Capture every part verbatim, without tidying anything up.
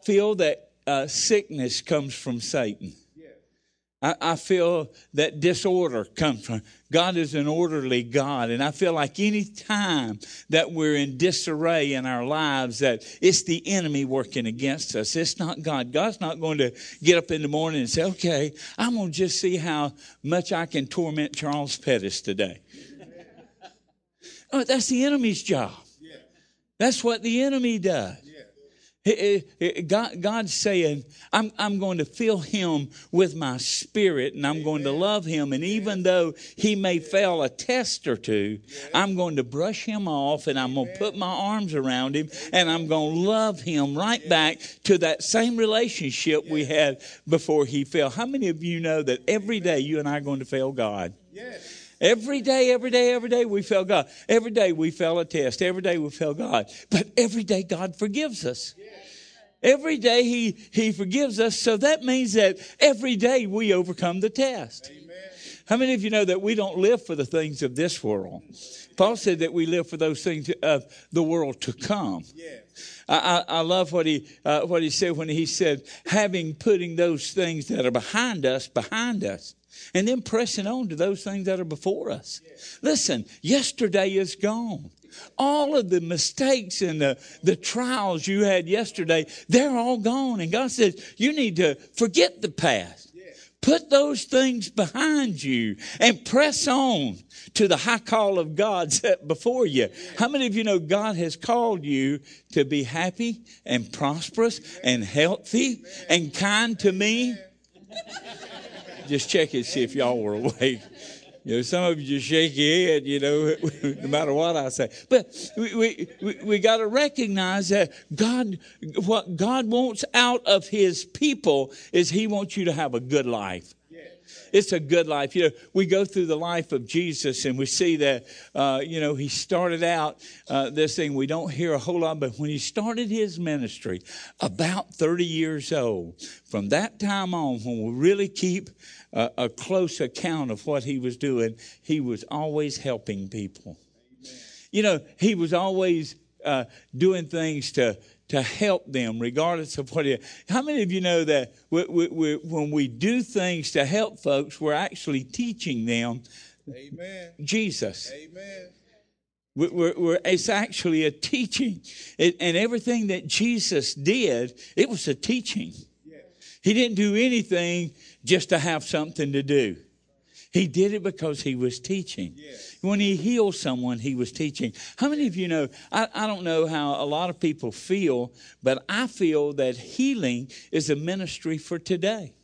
feel that uh, sickness comes from Satan. I, I feel that disorder comes from, God is an orderly God. And I feel like any time that we're in disarray in our lives, that it's the enemy working against us. It's not God. God's not going to get up in the morning and say, okay, I'm going to just see how much I can torment Charles Pettis today. Oh, that's the enemy's job. That's what the enemy does. God, God's saying, I'm, I'm going to fill him with my spirit, and I'm going to love him. And even though he may fail a test or two, I'm going to brush him off, and I'm going to put my arms around him, and I'm going to love him right back to that same relationship we had before he fell. How many of you know that every day you and I are going to fail God? Yes. Every day, every day, every day we fail God. Every day we fail a test. Every day we fail God. But every day God forgives us. Every day he, he forgives us. So that means that every day we overcome the test. Amen. How many of you know that we don't live for the things of this world? Paul said that we live for those things of the world to come. Yeah. I, I, I love what he uh, what he said when he said, having putting those things that are behind us, behind us. And then pressing on to those things that are before us. Yeah. Listen, yesterday is gone. All of the mistakes and the, the trials you had yesterday, they're all gone. And God says, you need to forget the past. Yeah. Put those things behind you and press on to the high call of God set before you. Yeah. How many of you know God has called you to be happy and prosperous Amen. And healthy Amen. And kind to me? Just check it, see if y'all were awake. You know, some of you just shake your head, you know, no matter what I say. But we we we, we got to recognize that God, what God wants out of his people is he wants you to have a good life. It's a good life. You know, we go through the life of Jesus and we see that, uh, you know, he started out uh, this thing. We don't hear a whole lot, but when he started his ministry, about thirty years old, from that time on, when we really keep uh, a close account of what he was doing, he was always helping people. Amen. You know, he was always uh, doing things to to help them, regardless of what it is. How many of you know that we, we, we, when we do things to help folks, we're actually teaching them Amen. Jesus? Amen. We're, we're, it's actually a teaching. It, and everything that Jesus did, it was a teaching. Yes. He didn't do anything just to have something to do. He did it because he was teaching. Yes. When he healed someone, he was teaching. How many of you know, I, I don't know how a lot of people feel, but I feel that healing is a ministry for today.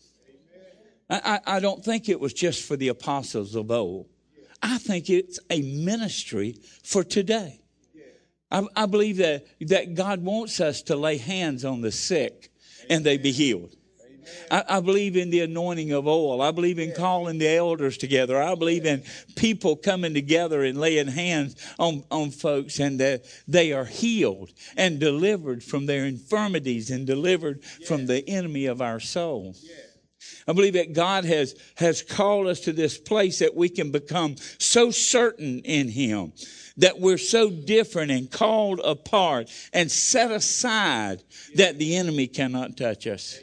I, I, I don't think it was just for the apostles of old. I think it's a ministry for today. I, I believe that, that God wants us to lay hands on the sick and they be healed. I, I believe in the anointing of oil. I believe in calling the elders together. I believe in people coming together and laying hands on, on folks and that they are healed and delivered from their infirmities and delivered from the enemy of our soul. I believe that God has, has called us to this place that we can become so certain in him, that we're so different and called apart and set aside that the enemy cannot touch us.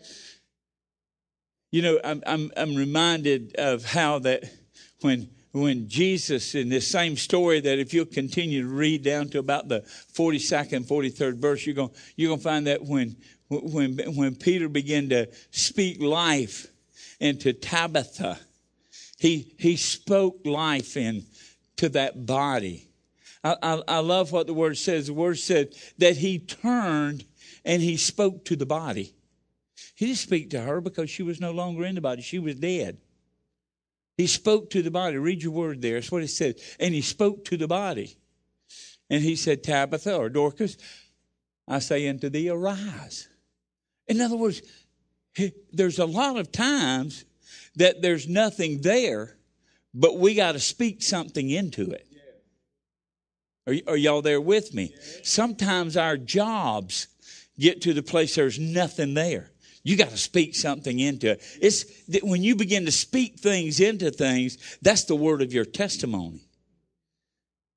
You know, I'm, I'm, I'm reminded of how that when, when Jesus, in this same story, that if you'll continue to read down to about the forty-second, forty-third verse, you're going, you're going to find that when, when, when Peter began to speak life into Tabitha, he, he spoke life into that body. I, I, I love what the word says. The word said that he turned and he spoke to the body. He didn't speak to her because she was no longer in the body. She was dead. He spoke to the body. Read your word there. That's what it said. And he spoke to the body. And he said, Tabitha or Dorcas, I say unto thee, arise. In other words, there's a lot of times that there's nothing there, but we got to speak something into it. Are, y- are y'all there with me? Sometimes our jobs get to the place there's nothing there. You got to speak something into it. It's when you begin to speak things into things, that's the word of your testimony.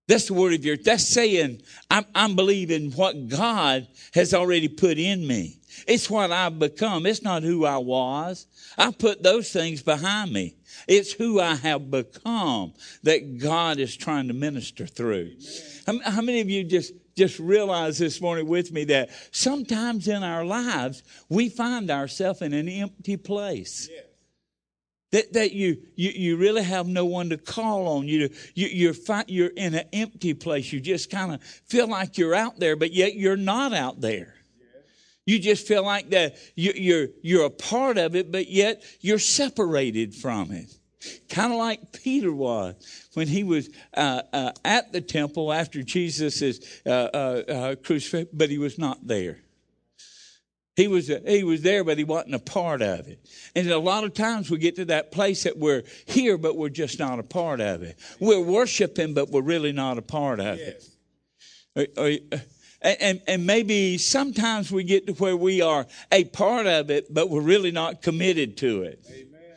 That's the word of your, that's saying I'm, I'm believing what God has already put in me. It's what I've become. It's not who I was. I put those things behind me. It's who I have become that God is trying to minister through. How, how many of you just, just realize this morning with me that sometimes in our lives we find ourselves in an empty place? Yeah. That, that you, you you really have no one to call on. You, you, you're, fi- you're in an empty place. You just kind of feel like you're out there, but yet you're not out there. You just feel like that you, you're, you're a part of it, but yet you're separated from it. Kind of like Peter was when he was uh, uh, at the temple after Jesus is uh, uh, uh, crucified, but he was not there. He was he was there, but he wasn't a part of it. And a lot of times we get to that place that we're here, but we're just not a part of it. We're worshiping, but we're really not a part of it. Or, or, and, and maybe sometimes we get to where we are a part of it, but we're really not committed to it. Amen.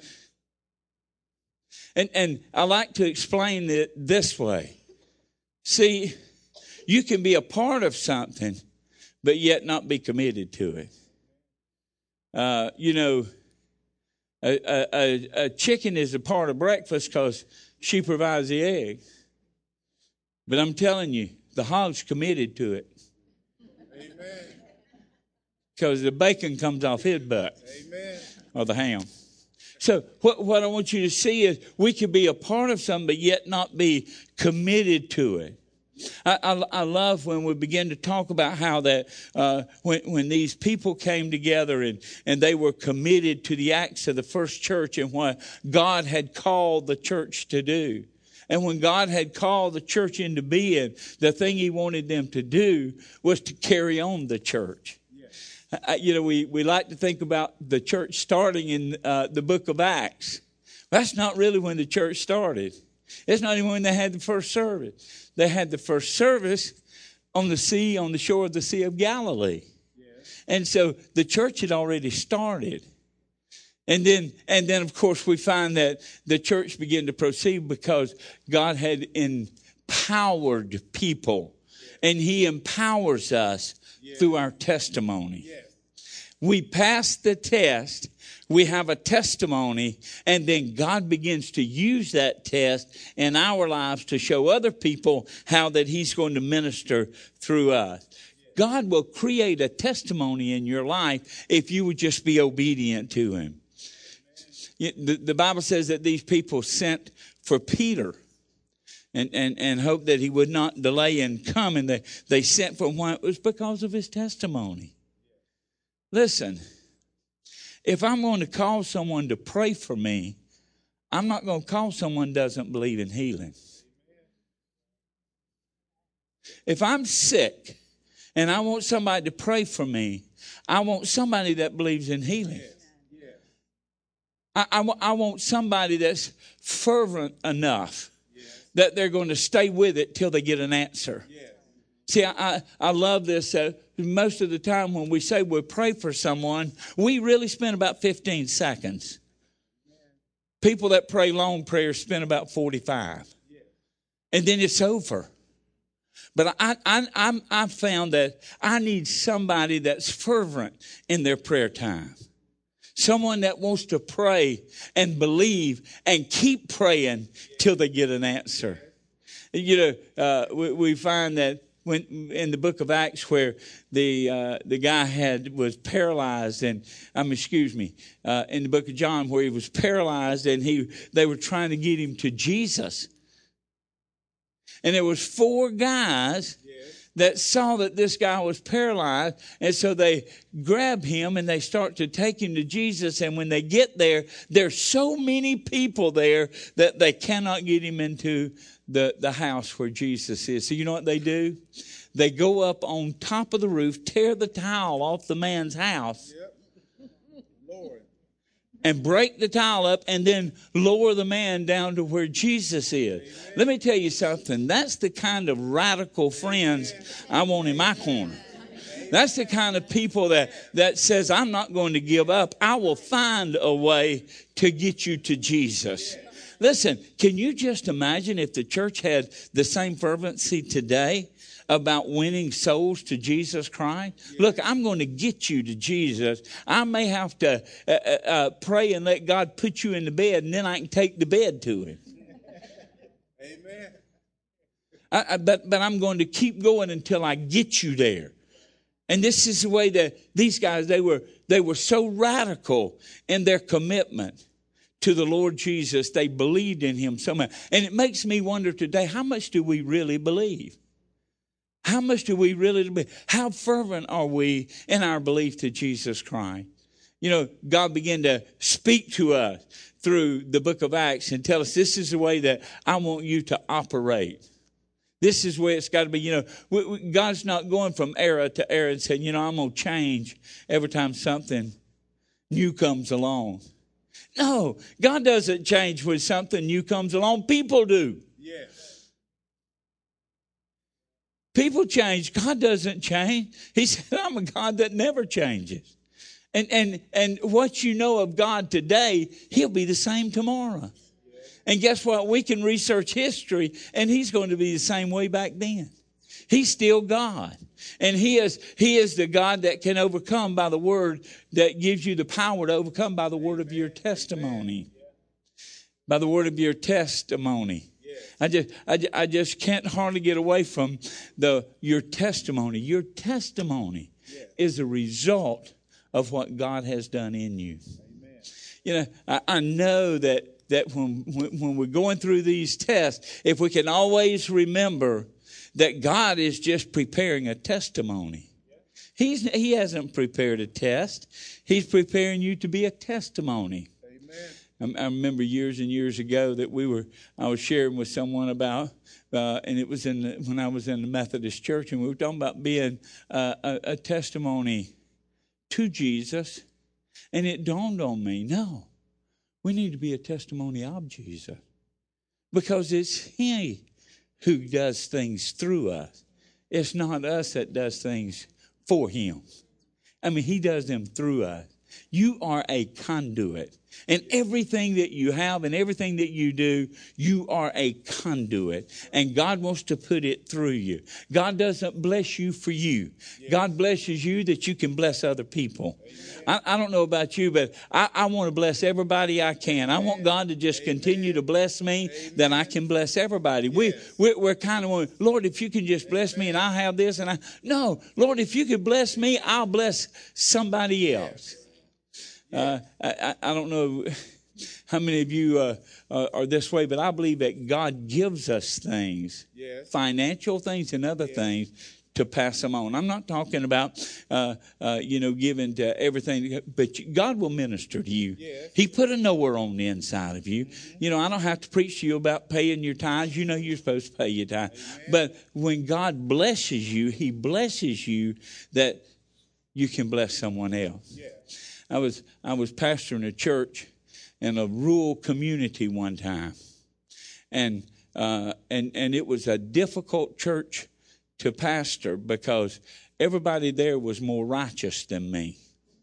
And, and I like to explain it this way. See, you can be a part of something, but yet not be committed to it. Uh, you know, a, a, a chicken is a part of breakfast because she provides the egg. But I'm telling you, the hog's committed to it. Amen. Because the bacon comes off his butt. Amen. Or the ham. So what, what I want you to see is we can be a part of something, but yet not be committed to it. I, I, I love when we begin to talk about how that uh, when, when these people came together and, and they were committed to the acts of the first church and what God had called the church to do. And when God had called the church into being, the thing he wanted them to do was to carry on the church. Yes. Uh, you know, we, we like to think about the church starting in uh, the book of Acts. That's not really when the church started. It's not even when they had the first service. They had the first service on the sea, on the shore of the Sea of Galilee. Yes. And so the church had already started. And then, and then, of course, we find that the church began to proceed because God had empowered people. Yes. And he empowers us yes. through our testimony. Yes. We pass the test. We have a testimony, and then God begins to use that test in our lives to show other people how that he's going to minister through us. God will create a testimony in your life if you would just be obedient to him. The, the Bible says that these people sent for Peter and, and, and hoped that he would not delay in coming. They, they sent for him. Why? It was because of his testimony. Listen. If I'm going to call someone to pray for me, I'm not going to call someone who doesn't believe in healing. If I'm sick and I want somebody to pray for me, I want somebody that believes in healing. I, I, I want somebody that's fervent enough that they're going to stay with it till they get an answer. See, I, I love this. Uh, most of the time when we say we pray for someone, we really spend about fifteen seconds. People that pray long prayers spend about forty-five. And then it's over. But I, I, I, I found that I need somebody that's fervent in their prayer time. Someone that wants to pray and believe and keep praying till they get an answer. You know, uh, we, we find that when in the book of Acts, where the uh, the guy had was paralyzed, and um, excuse me, uh, in the book of John, where he was paralyzed, and he they were trying to get him to Jesus, and there was four guys that saw that this guy was paralyzed, and so they grab him and they start to take him to Jesus. And when they get there, there's so many people there that they cannot get him into the, the house where Jesus is. So you know what they do? They go up on top of the roof, tear the tile off the man's house, yep. Lord. And break the tile up, and then lower the man down to where Jesus is. Amen. Let me tell you something. That's the kind of radical friends I want in my corner. That's the kind of people that, that says, I'm not going to give up. I will find a way to get you to Jesus. Listen, can you just imagine if the church had the same fervency today about winning souls to Jesus Christ? Yeah. Look, I'm going to get you to Jesus. I may have to uh, uh, pray and let God put you in the bed, and then I can take the bed to him. Amen. I, I, but, but I'm going to keep going until I get you there. And this is the way that these guys, they were, they were so radical in their commitment to the Lord Jesus. They believed in him so much. And it makes me wonder today, how much do we really believe? How much do we really believe? How fervent are we in our belief to Jesus Christ? You know, God began to speak to us through the book of Acts and tell us this is the way that I want you to operate. This is where it's got to be. You know, we, we, God's not going from era to era and saying, you know, I'm going to change every time something new comes along. No, God doesn't change when something new comes along. People do. Yes. People change. God doesn't change. He said, I'm a God that never changes. And, and, and what you know of God today, he'll be the same tomorrow. And guess what? We can research history, and he's going to be the same way back then. He's still God. And he is, he is the God that can overcome by the word that gives you the power to overcome by the word of your testimony. By the word of your testimony. I just, I, I just can't hardly get away from the, your testimony. Your testimony is a result of what God has done in you. You know, I, I know that that when, when we're going through these tests, if we can always remember that God is just preparing a testimony. He's, he hasn't prepared a test. He's preparing you to be a testimony. Amen. I, I remember years and years ago that we were, I was sharing with someone about, uh, and it was in the, when I was in the Methodist church, and we were talking about being uh, a, a testimony to Jesus. And it dawned on me, no. We need to be a testimony of Jesus because it's he who does things through us. It's not us that does things for him. I mean, he does them through us. You are a conduit. And everything that you have and everything that you do, you are a conduit. And God wants to put it through you. God doesn't bless you for you. God blesses you that you can bless other people. I, I don't know about you, but I, I want to bless everybody I can. I want God to just continue to bless me, that I can bless everybody. We, we're, we're kind of, Lord, if you can just bless me and I have this and I, no, Lord, if you could bless me, I'll bless somebody else. Uh, I, I don't know how many of you uh, uh, are this way, but I believe that God gives us things, yes. financial things and other yes. things, to pass them on. I'm not talking about, uh, uh, you know, giving to everything, but God will minister to you. Yes. He put a knower on the inside of you. Mm-hmm. You know, I don't have to preach to you about paying your tithes. You know you're supposed to pay your tithes. Amen. But when God blesses you, he blesses you that you can bless someone else. Yes. I was I was pastoring a church in a rural community one time, and uh, and and it was a difficult church to pastor because everybody there was more righteous than me.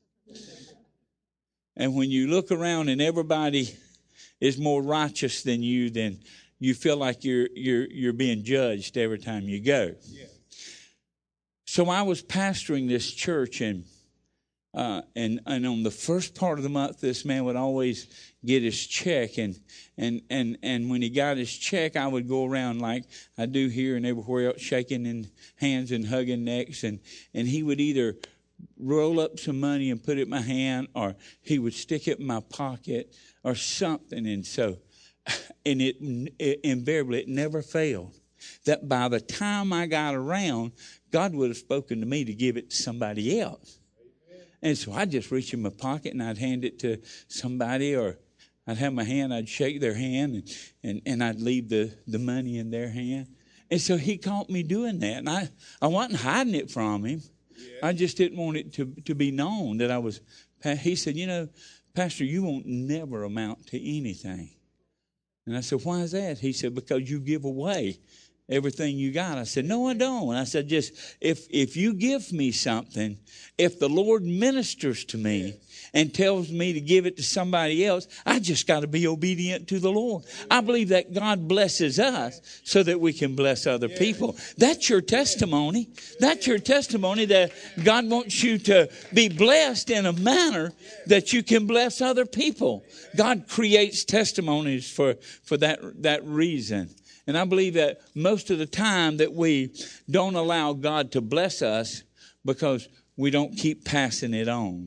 And when you look around and everybody is more righteous than you, then you feel like you're you're you're being judged every time you go. Yeah. So I was pastoring this church, and. Uh, and, and on the first part of the month, this man would always get his check. And, and, and, and when he got his check, I would go around like I do here and everywhere else, shaking in hands and hugging necks. And, and he would either roll up some money and put it in my hand, or he would stick it in my pocket or something. And so, and it, it invariably, it never failed. That by the time I got around, God would have spoken to me to give it to somebody else. And so I'd just reach in my pocket and I'd hand it to somebody, or I'd have my hand, I'd shake their hand, and, and, and I'd leave the, the money in their hand. And so he caught me doing that. And I, I wasn't hiding it from him. Yeah. I just didn't want it to, to be known that I was. He said, you know, Pastor, you won't never amount to anything. And I said, why is that? He said, because you give away everything you got. I said, no, I don't. I said, just if if you give me something, if the Lord ministers to me and tells me to give it to somebody else, I just got to be obedient to the Lord. I believe that God blesses us so that we can bless other people. That's your testimony. That's your testimony that God wants you to be blessed in a manner that you can bless other people. God creates testimonies for, for that, that reason. And I believe that most of the time that we don't allow God to bless us because we don't keep passing it on.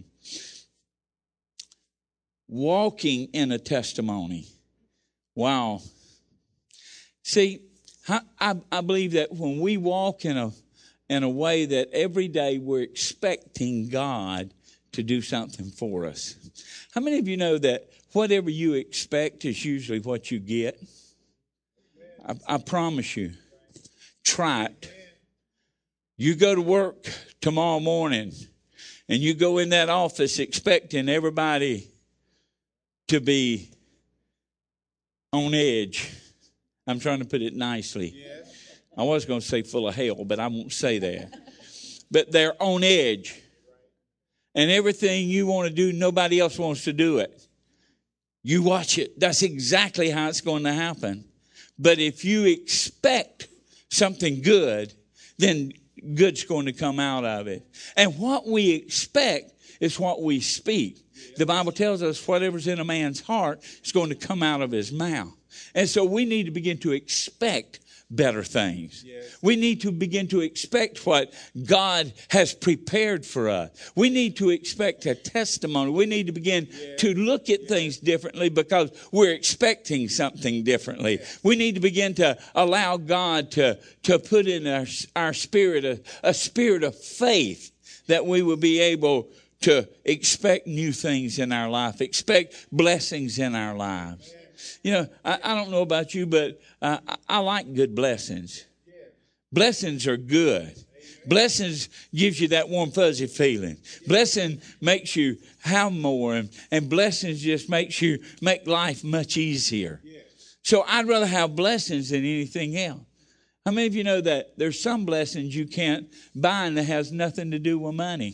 Walking in a testimony. Wow. See, I, I, I believe that when we walk in a in a way that every day we're expecting God to do something for us. How many of you know that whatever you expect is usually what you get? I, I promise you. Try it. You go to work tomorrow morning and you go in that office expecting everybody to be on edge. I'm trying to put it nicely. Yes. I was going to say full of hell, but I won't say that. But they're on edge. And everything you want to do, nobody else wants to do it. You watch it. That's exactly how it's going to happen. But if you expect something good, then good's going to come out of it. And what we expect is what we speak. The Bible tells us whatever's in a man's heart is going to come out of his mouth. And so we need to begin to expect better things. Yes. We need to begin to expect what God has prepared for us. We need to expect a testimony. We need to begin yes. to look at yes. things differently because we're expecting something differently. Yes. We need to begin to allow God to, to put in our, our spirit a, a spirit of faith that we will be able to expect new things in our life, expect blessings in our lives. You know, I, I don't know about you, but uh, I, I like good blessings. Blessings are good. Blessings gives you that warm, fuzzy feeling. Blessing makes you have more, and, and blessings just makes you make life much easier. So I'd rather have blessings than anything else. How many of you know that there's some blessings you can't buy and that has nothing to do with money?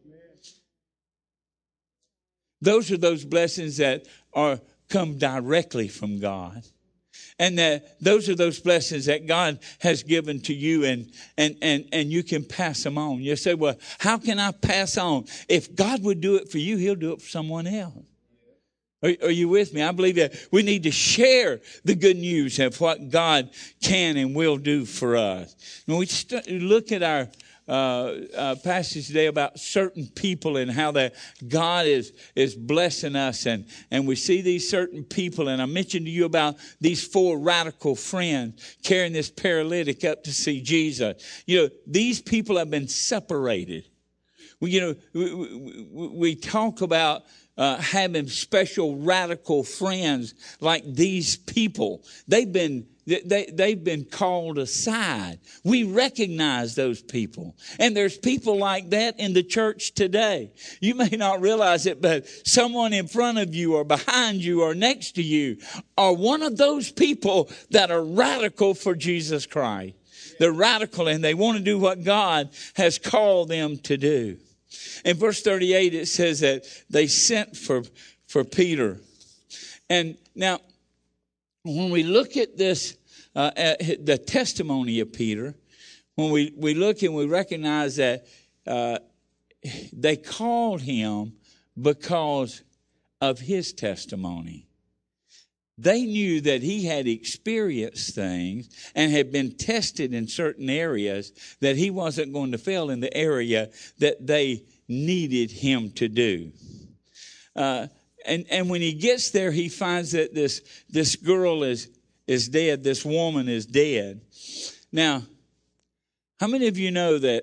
Those are those blessings that are come directly from God. And that those are those blessings that God has given to you, and, and, and, and you can pass them on. You say, well, how can I pass on? If God would do it for you, he'll do it for someone else. Are, are you with me? I believe that we need to share the good news of what God can and will do for us. When we st- look at our Uh, uh, passage today about certain people and how that God is is blessing us, and and we see these certain people, and I mentioned to you about these four radical friends carrying this paralytic up to see Jesus. You know, these people have been separated. We, you know, we, we, we talk about uh, having special radical friends like these people. They've been They, they've been called aside. We recognize those people. And there's people like that in the church today. You may not realize it, but someone in front of you or behind you or next to you are one of those people that are radical for Jesus Christ. They're radical and they want to do what God has called them to do. In verse thirty-eight, it says that they sent for, for Peter. And now, when we look at this, uh, at the testimony of Peter, when we, we look and we recognize that uh, they called him because of his testimony. They knew that he had experienced things and had been tested in certain areas, that he wasn't going to fail in the area that they needed him to do. Uh, And and when he gets there, he finds that this this girl is is dead. This woman is dead. Now, how many of you know that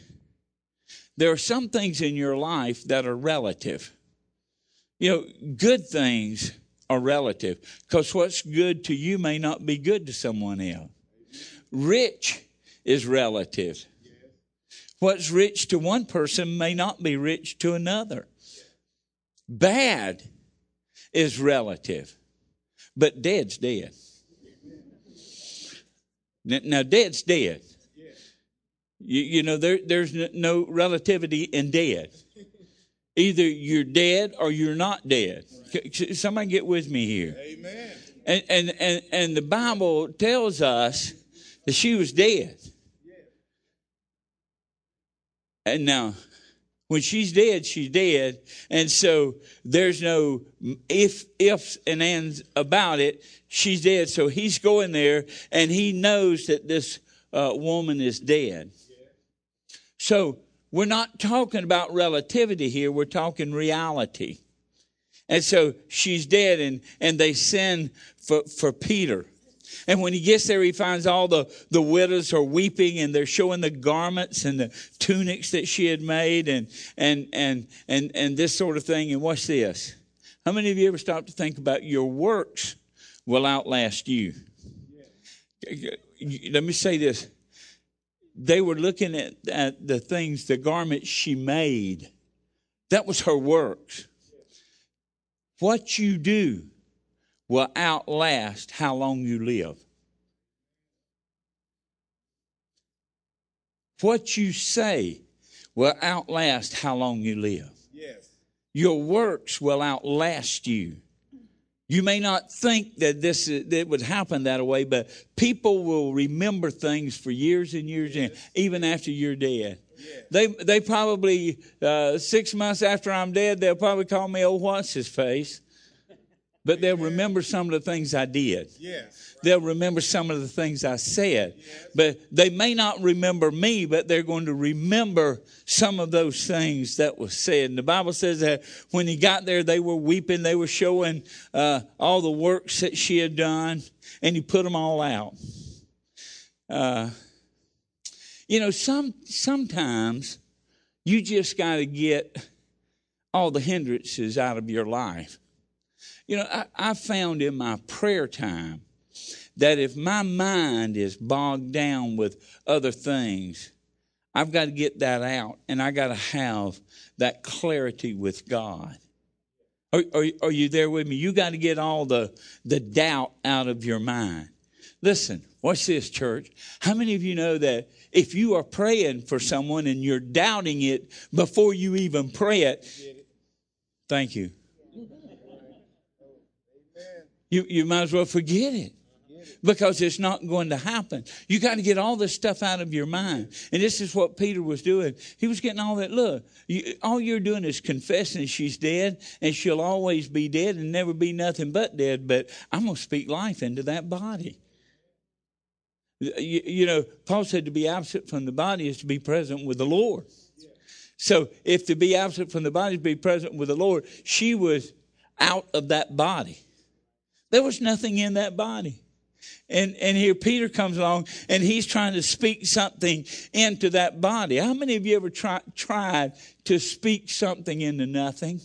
there are some things in your life that are relative? You know, good things are relative, because what's good to you may not be good to someone else. Rich is relative. What's rich to one person may not be rich to another. Bad is relative, but dead's dead. Now, dead's dead. You, you know, there, there's no relativity in dead. Either you're dead or you're not dead. Somebody get with me here. Amen. And, and, and, and the Bible tells us that she was dead. And now, when she's dead, she's dead. And so there's no if, ifs and ands about it. She's dead. So he's going there and he knows that this uh, woman is dead. So we're not talking about relativity here. We're talking reality. And so she's dead, and, and they send for, for Peter. And when he gets there, he finds all the, the widows are weeping, and they're showing the garments and the tunics that she had made and, and, and, and, and this sort of thing. And watch this. How many of you ever stop to think about your works will outlast you? Let me say this. They were looking at, at the things, the garments she made. That was her works. What you do will outlast how long you live. What you say will outlast how long you live. Yes. Your works will outlast you. You may not think that this that it would happen that way, but people will remember things for years and years, yes. and even after you're dead. Yes. They they probably uh, six months after I'm dead, they'll probably call me, "Oh, what's his face?" But they'll remember some of the things I did. Yes. They'll remember some of the things I said. Yes. But they may not remember me, but they're going to remember some of those things that was said. And the Bible says that when he got there, they were weeping. They were showing uh, all the works that she had done, and he put them all out. Uh, you know, some sometimes you just got to get all the hindrances out of your life. You know, I, I found in my prayer time that if my mind is bogged down with other things, I've got to get that out, and I got to have that clarity with God. Are, are, are you there with me? You got to get all the, the doubt out of your mind. Listen, watch this, church. How many of you know that if you are praying for someone and you're doubting it before you even pray it, thank you. You, you might as well forget it because it's not going to happen. You got to get all this stuff out of your mind. And this is what Peter was doing. He was getting all that. Look, you, all you're doing is confessing she's dead and she'll always be dead and never be nothing but dead. But I'm going to speak life into that body. You, you know, Paul said to be absent from the body is to be present with the Lord. So if to be absent from the body is to be present with the Lord, she was out of that body. There was nothing in that body. And and here Peter comes along and he's trying to speak something into that body. How many of you ever try, tried to speak something into nothing?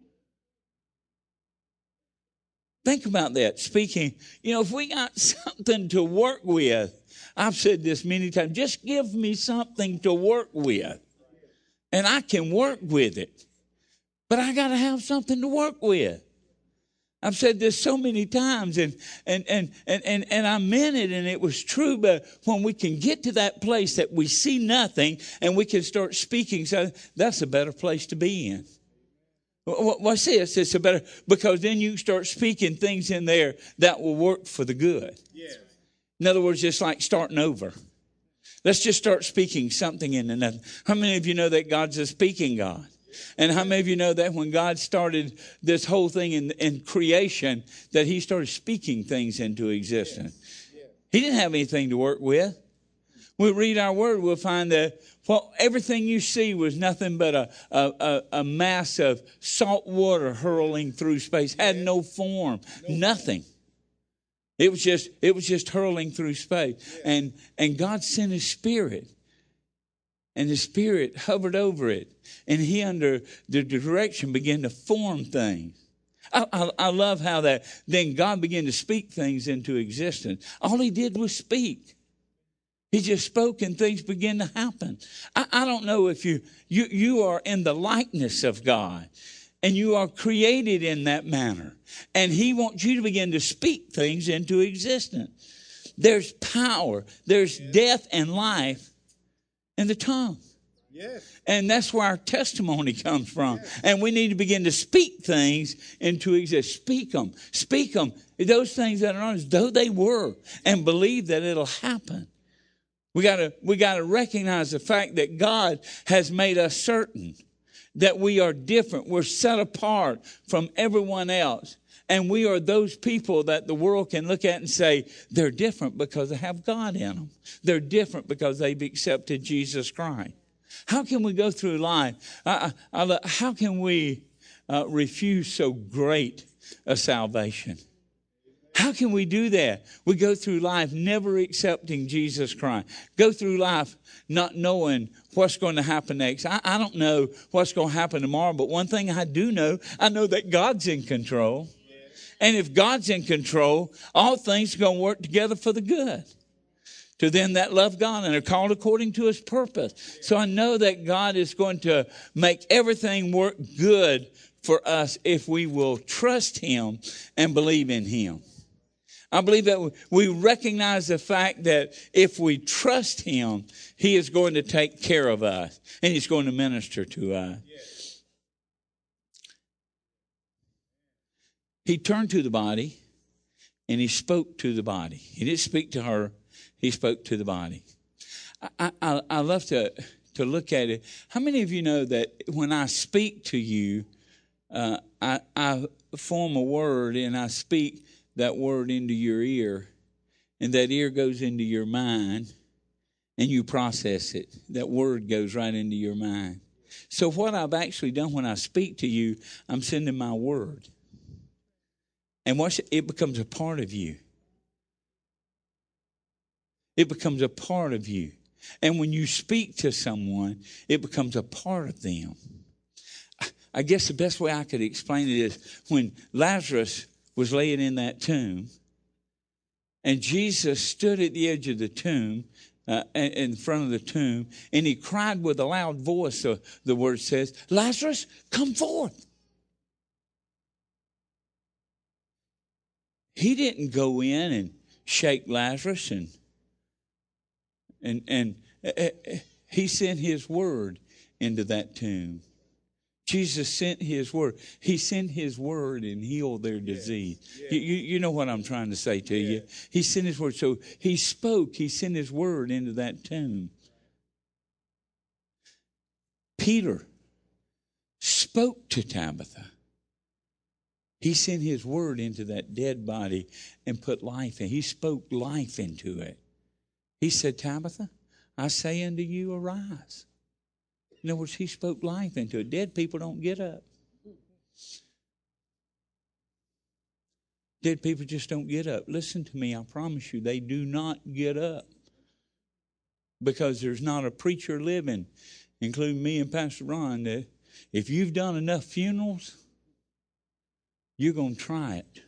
Think about that. Speaking, you know, if we got something to work with, I've said this many times, just give me something to work with and I can work with it. But I got to have something to work with. I've said this so many times, and, and, and, and, and, and I meant it, and it was true, but when we can get to that place that we see nothing and we can start speaking, so that's a better place to be in. What's this? It's a better, because then you start speaking things in there that will work for the good. Yeah. In other words, just like starting over. Let's just start speaking something into nothing. How many of you know that God's a speaking God? And how many of you know that when God started this whole thing in, in creation, that he started speaking things into existence? He didn't have anything to work with. We read our word, we'll find that well, everything you see was nothing but a, a, a mass of salt water hurling through space, had no form, nothing. It was just, it was just hurling through space. And, and God sent his Spirit. And the Spirit hovered over it. And he, under the direction, began to form things. I, I, I love how that then God began to speak things into existence. All he did was speak. He just spoke and things began to happen. I, I don't know if you, you, you are in the likeness of God. And you are created in that manner. And he wants you to begin to speak things into existence. There's power. There's yes. death and life in the tongue. Yes. And that's where our testimony comes from. Yes. And we need to begin to speak things into existence. Speak them. Speak them. Those things that are not as though they were. And believe that it'll happen. We gotta, we gotta recognize the fact that God has made us certain that we are different. We're set apart from everyone else. And we are those people that the world can look at and say, they're different because they have God in them. They're different because they've accepted Jesus Christ. How can we go through life? I, I, how can we uh, refuse so great a salvation? How can we do that? We go through life never accepting Jesus Christ. Go through life not knowing what's going to happen next. I, I don't know what's going to happen tomorrow, but one thing I do know, I know that God's in control. And if God's in control, all things are going to work together for the good. To them that love God and are called according to his purpose. So I know that God is going to make everything work good for us if we will trust him and believe in him. I believe that we recognize the fact that if we trust him, he is going to take care of us and he's going to minister to us. Yes. He turned to the body and he spoke to the body. He didn't speak to her. He spoke to the body. I, I, I love to, to look at it. How many of you know that when I speak to you, uh, I, I form a word and I speak that word into your ear, and that ear goes into your mind, and you process it. That word goes right into your mind. So what I've actually done when I speak to you, I'm sending my word. And watch it, it becomes a part of you. It becomes a part of you. And when you speak to someone, it becomes a part of them. I guess the best way I could explain it is when Lazarus was laying in that tomb, and Jesus stood at the edge of the tomb, uh, in front of the tomb, and he cried with a loud voice, uh, the word says, Lazarus, come forth. He didn't go in and shake Lazarus, and and and uh, he sent his word into that tomb. Jesus sent his word. He sent his word and healed their disease. Yeah. Yeah. You, you know what I'm trying to say to yeah. you. He sent his word. So he spoke. He sent his word into that tomb. Peter spoke to Tabitha. He sent his word into that dead body and put life in. He spoke life into it. He said, Tabitha, I say unto you, arise. In other words, he spoke life into it. Dead people don't get up. Dead people just don't get up. Listen to me, I promise you, they do not get up. Because there's not a preacher living, including me and Pastor Ron, that if you've done enough funerals, you're going to try it.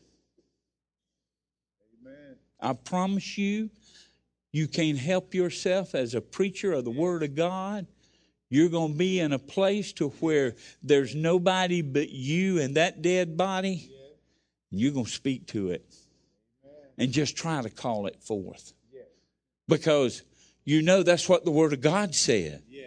Amen. I promise you, you can't help yourself as a preacher of the Word of God. You're going to be in a place to where there's nobody but you and that dead body. Yeah. And you're going to speak to it. Amen. And just try to call it forth. Yeah. Because you know that's what the Word of God said. Yeah.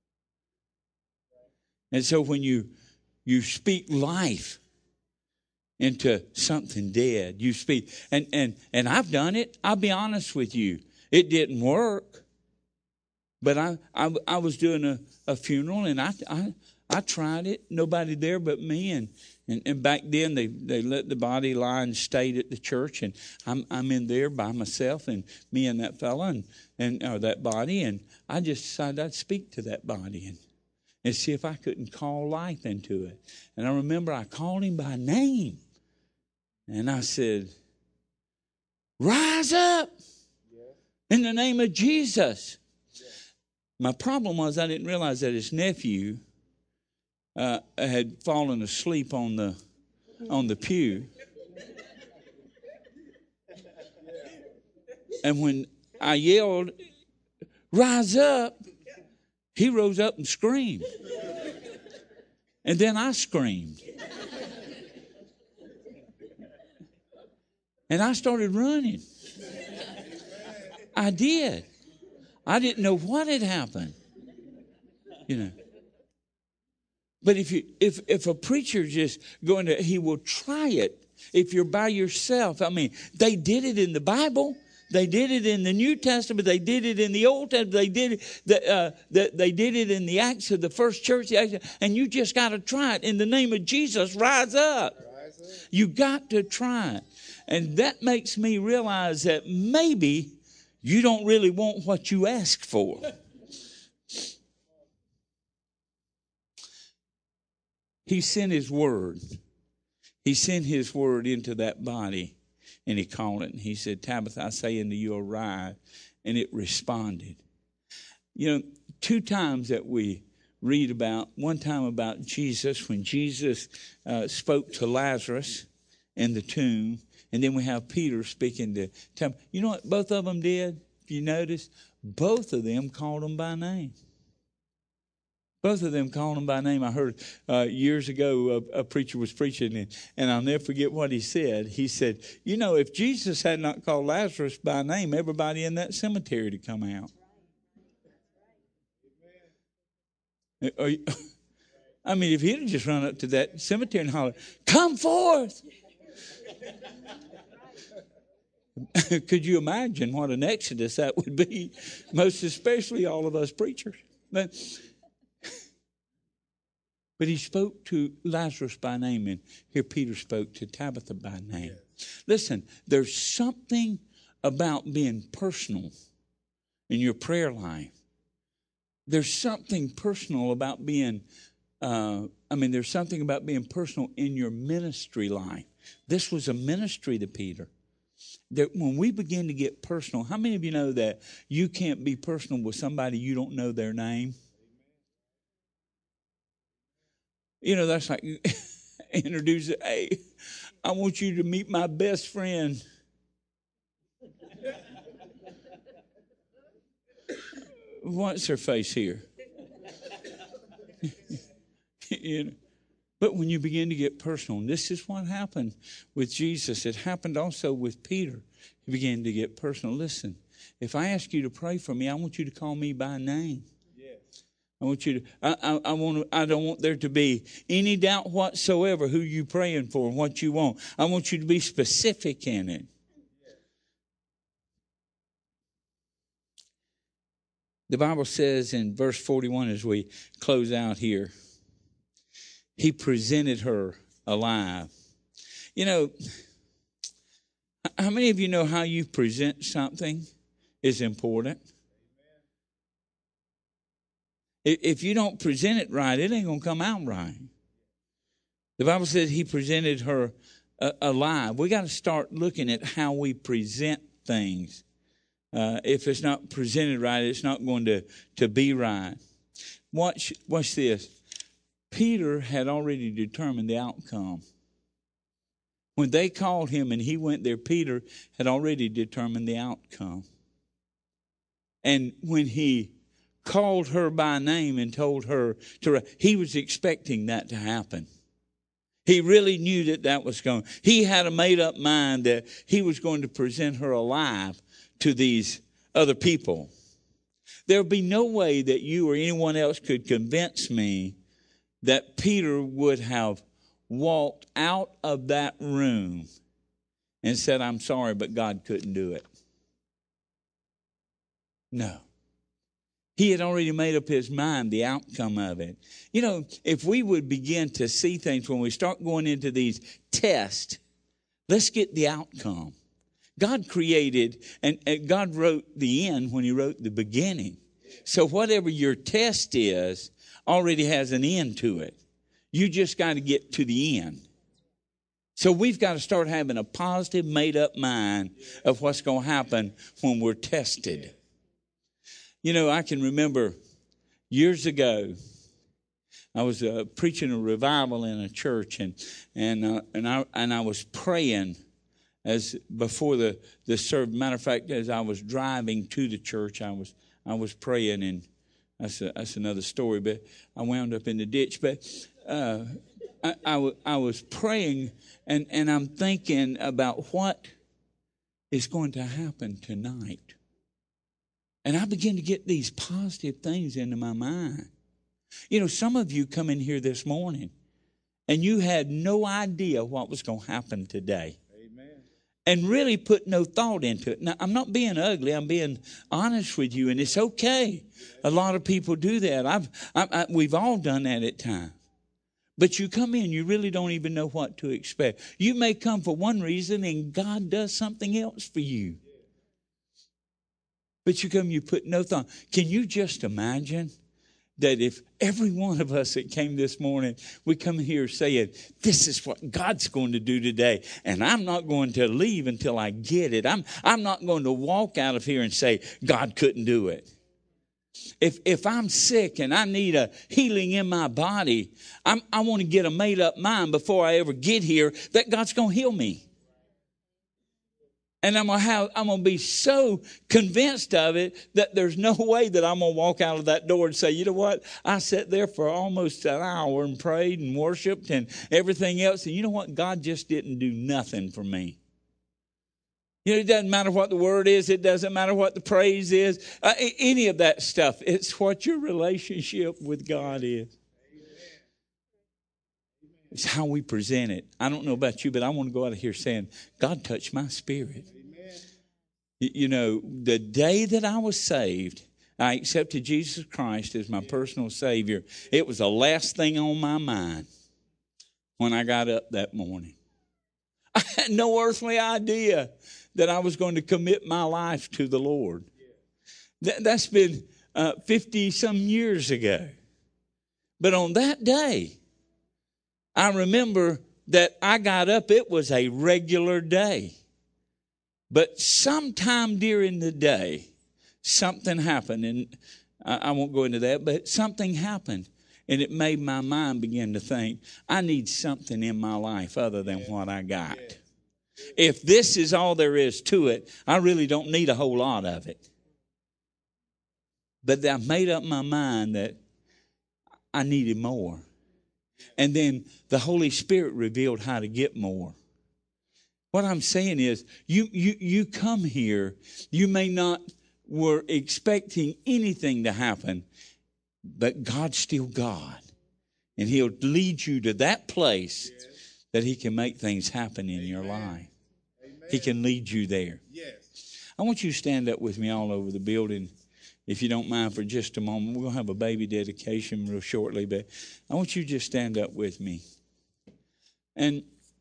And so when you you speak life into something dead, you speak. And, and, and I've done it. I'll be honest with you. It didn't work. But I, I, I was doing a, a funeral, and I, I I tried it. Nobody there but me. And, and, and back then, they, they let the body lie and stayed at the church. And I'm I'm in there by myself, and me and that fella, and, and or that body. And I just decided I'd speak to that body and, and see if I couldn't call life into it. And I remember I called him by name. And I said, rise up in the name of Jesus. My problem was I didn't realize that his nephew uh, had fallen asleep on the on the pew. And when I yelled, rise up, he rose up and screamed. And then I screamed. And I started running. I did. I didn't know what had happened. You know. But if you if if a preacher just going to, he will try it. If you're by yourself, I mean, they did it in the Bible. They did it in the New Testament. They did it in the Old Testament. They did it. The, uh, the, they did it in the Acts of the first church. And you just got to try it in the name of Jesus. Rise up. Rise up. You got to try it, and that makes me realize that maybe you don't really want what you ask for. He sent His word. He sent His word into that body. And He called it, and He said, Tabitha, I say unto you, arise. And it responded. You know, two times that we read about, one time about Jesus, when Jesus uh, spoke to Lazarus in the tomb, and then we have Peter speaking to Tabitha. You know what both of them did? If you notice, both of them called him by name. Both of them called him by name. I heard uh, years ago a, a preacher was preaching, and, and I'll never forget what he said. He said, you know, if Jesus had not called Lazarus by name, everybody in that cemetery would come out. Are you, I mean, if he'd have just run up to that cemetery and hollered, come forth. Could you imagine what an exodus that would be? Most especially all of us preachers. But But He spoke to Lazarus by name, and here Peter spoke to Tabitha by name. Yes. Listen, there's something about being personal in your prayer life. There's something personal about being, uh, I mean, there's something about being personal in your ministry life. This was a ministry to Peter. That when we begin to get personal, how many of you know that you can't be personal with somebody you don't know their name? You know, that's like introduce it. Hey, I want you to meet my best friend. What's her face here? You know, but when you begin to get personal, and this is what happened with Jesus. It happened also with Peter. He began to get personal. Listen, if I ask you to pray for me, I want you to call me by name. I want you to. I, I, I want. I don't want there to be any doubt whatsoever who you praying for and what you want. I want you to be specific in it. The Bible says in verse forty-one, as we close out here, He presented her alive. You know, how many of you know how you present something is important? If you don't present it right, it ain't going to come out right. The Bible says He presented her uh, alive. We got to start looking at how we present things. Uh, if it's not presented right, it's not going to, to be right. Watch, watch this. Peter had already determined the outcome. When they called him and he went there, Peter had already determined the outcome. And when he called her by name and told her to, he was expecting that to happen. He really knew that that was going. He had a made up mind that he was going to present her alive to these other people. There would be no way that you or anyone else could convince me that Peter would have walked out of that room and said, I'm sorry, but God couldn't do it. No. He had already made up his mind, the outcome of it. You know, if we would begin to see things when we start going into these tests, let's get the outcome. God created, and, and God wrote the end when He wrote the beginning. So whatever your test is already has an end to it. You just got to get to the end. So we've got to start having a positive, made-up mind of what's going to happen when we're tested. You know, I can remember years ago, I was uh, preaching a revival in a church, and and uh, and I and I was praying as before the the service. Matter of fact, as I was driving to the church, I was I was praying, and that's a, that's another story. But I wound up in the ditch. But uh, I, I, w- I was praying, and and I'm thinking about what is going to happen tonight. And I begin to get these positive things into my mind. You know, some of you come in here this morning and you had no idea what was going to happen today. Amen. And really put no thought into it. Now, I'm not being ugly. I'm being honest with you, and it's okay. A lot of people do that. I've, I, I, we've all done that at times. But you come in, you really don't even know what to expect. You may come for one reason, and God does something else for you. But you come, you put no thought. Can you just imagine that if every one of us that came this morning, we come here saying, this is what God's going to do today, and I'm not going to leave until I get it. I'm, I'm not going to walk out of here and say, God couldn't do it. If if I'm sick and I need a healing in my body, I'm, I want to get a made-up mind before I ever get here that God's going to heal me. And I'm going to have, I'm going to be so convinced of it that there's no way that I'm going to walk out of that door and say, you know what? I sat there for almost an hour and prayed and worshiped and everything else. And you know what? God just didn't do nothing for me. You know, it doesn't matter what the word is. It doesn't matter what the praise is. Uh, any of that stuff. It's what your relationship with God is. It's how we present it. I don't know about you, but I want to go out of here saying, God touched my spirit. Amen. You know, the day that I was saved, I accepted Jesus Christ as my personal Savior. It was the last thing on my mind when I got up that morning. I had no earthly idea that I was going to commit my life to the Lord. That, that's been uh, fifty-some years ago. But on that day, I remember that I got up, it was a regular day. But sometime during the day, something happened. And I, I won't go into that, but something happened. And it made my mind begin to think, I need something in my life other than what I got. If this is all there is to it, I really don't need a whole lot of it. But I made up my mind that I needed more. And then the Holy Spirit revealed how to get more. What I'm saying is, you you you come here, you may not were expecting anything to happen, but God's still God. And He'll lead you to that place yes. that He can make things happen in Amen. Your life. Amen. He can lead you there. Yes. I want you to stand up with me all over the building. If you don't mind for just a moment, we're going to have a baby dedication real shortly, but I want you to just stand up with me. And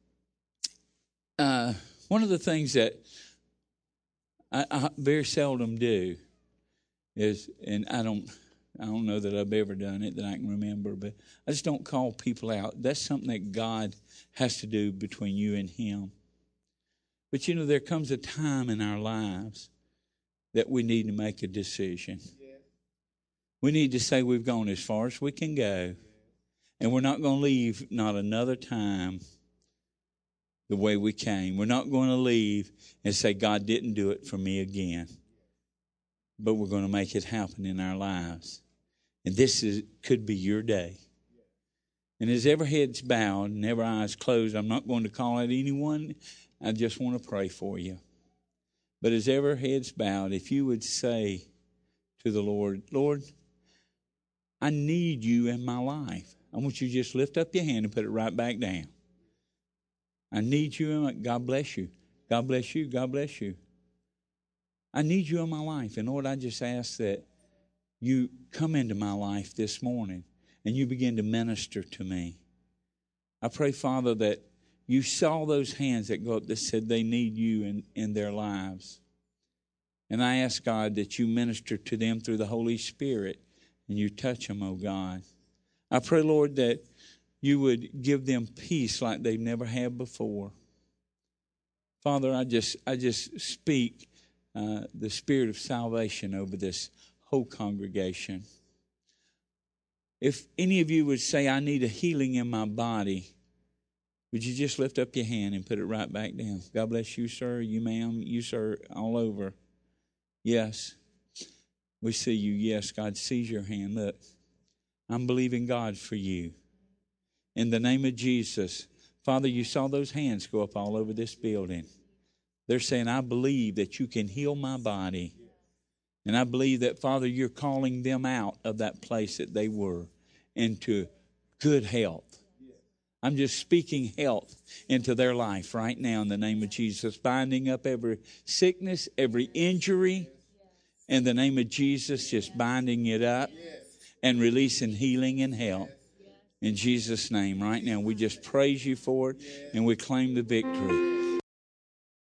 uh, one of the things that I, I very seldom do is, and I don't, I don't know that I've ever done it that I can remember, but I just don't call people out. That's something that God has to do between you and Him. But you know, there comes a time in our lives that we need to make a decision. Yeah. We need to say we've gone as far as we can go. Yeah. And we're not going to leave not another time the way we came. We're not going to leave and say, God didn't do it for me again. But we're going to make it happen in our lives. And this is could be your day. And as every head's bowed and every eye's closed, I'm not going to call out anyone. I just want to pray for you. But as every head's bowed, if you would say to the Lord, Lord, I need you in my life. I want you to just lift up your hand and put it right back down. I need you in my, God bless you. God bless you. God bless you. I need you in my life. And Lord, I just ask that you come into my life this morning and you begin to minister to me. I pray, Father, that you saw those hands that go up that said they need you in, in their lives. And I ask, God, that you minister to them through the Holy Spirit and you touch them, oh God. I pray, Lord, that you would give them peace like they've never had before. Father, I just I just speak uh, the spirit of salvation over this whole congregation. If any of you would say, I need a healing in my body, would you just lift up your hand and put it right back down? God bless you, sir, you ma'am, you sir, all over. Yes. We see you. Yes, God sees your hand. Look, I'm believing God for you. In the name of Jesus, Father, you saw those hands go up all over this building. They're saying, I believe that you can heal my body. And I believe that, Father, you're calling them out of that place that they were into good health. I'm just speaking health into their life right now in the name of Jesus, binding up every sickness, every injury. In the name of Jesus, just binding it up and releasing healing and health. In Jesus' name right now, we just praise you for it and we claim the victory.